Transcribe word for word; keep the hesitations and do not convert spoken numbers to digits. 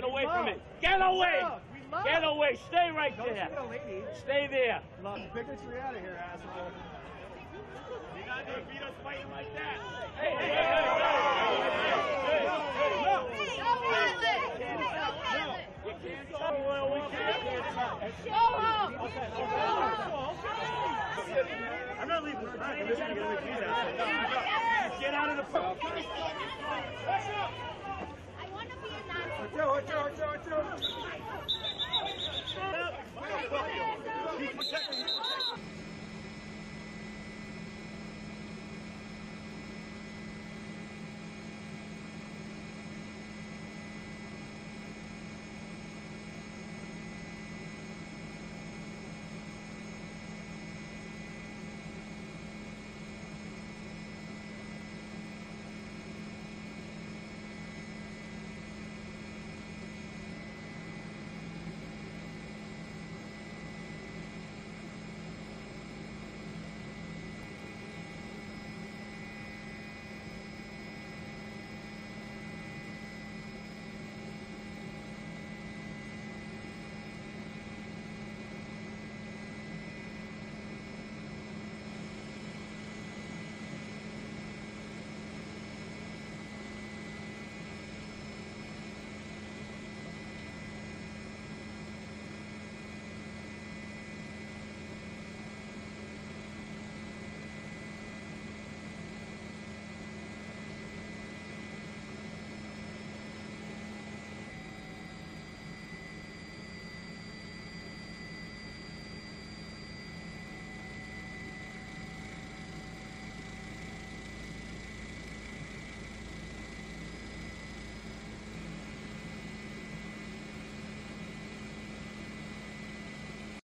Get away from it. Get away. Get away. Stay right there. Stay there. Bigotry out of here, asshole. You're not going to beat us fighting like that. Hey, hey, Hey, hey, hey, hey, hey, no. You can't touch. We can't touch. Go home. Okay, okay. I'm not leaving this back. I'm just going to get these assholes. Get out of the pool. I want to be in that. Watch out, watch out, watch out, watch out.